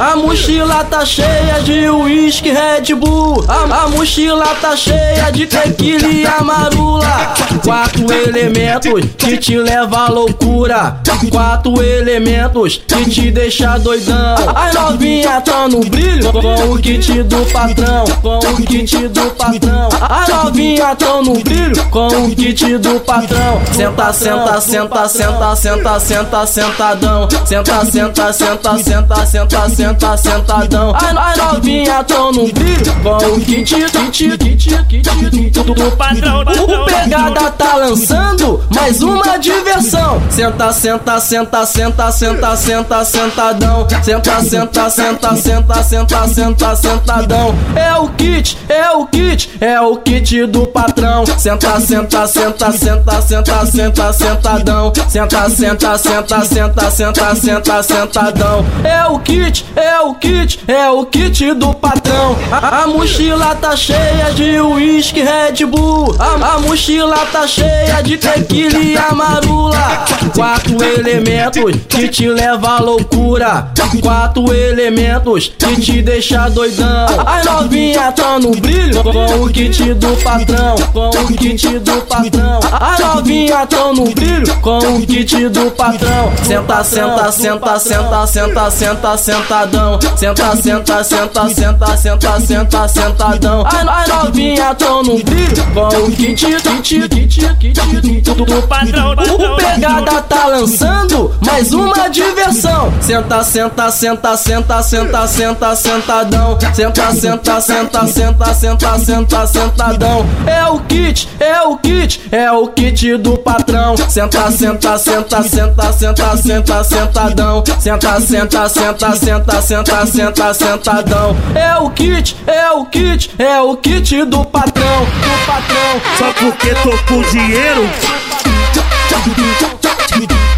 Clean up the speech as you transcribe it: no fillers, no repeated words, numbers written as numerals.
A mochila tá cheia de uísque, Red Bull. A mochila tá cheia de tequila e amarula. 4 elementos que te leva à loucura. 4 elementos que te deixa doidão. As novinha tão no brilho com o kit do patrão. Com o kit do patrão. As novinha tão no brilho com o kit do patrão. Senta, senta, senta, senta, senta, senta, sentadão. Senta, senta, senta, senta, senta, senta, sentadão. As novinha tão no brilho com o kit do patrão. O pegada tá lançando mais uma diversão. Senta, senta, senta, senta, senta, senta, sentadão. Senta, senta, senta, senta, senta, senta, sentadão. É o kit, é o kit, é o kit do patrão. Senta, senta, senta, senta, senta, senta, sentadão. Senta, senta, senta, senta, senta, senta, sentadão. É o kit, é o kit, é o kit do patrão. A mochila tá cheia de uísque, Red Bull. A mochila tá cheia de tequila e amarula. 4 elementos que te leva à loucura. 4 elementos que te deixa doidão. As novinha tão no brilho com o kit do patrão. Com o kit do patrão. As novinha tão no brilho com o kit do patrão. Senta, senta, senta, senta, senta, senta, sentadão. Senta, senta, senta, senta, senta, senta, sentadão. As novinha tão no brilho com o kit do patrão. O pegada tá lançando mais uma diversão. Senta, senta, senta, senta, senta, senta, sentadão. Senta, senta, senta, senta, senta, senta, sentadão. É o kit, é o kit, é o kit do patrão. Senta, senta, senta, senta, senta, senta, sentadão. Senta, senta, senta, senta, senta, senta, sentadão. É o kit, é o kit, é o kit do patrão, do patrão. Só porque tô com dinheiro.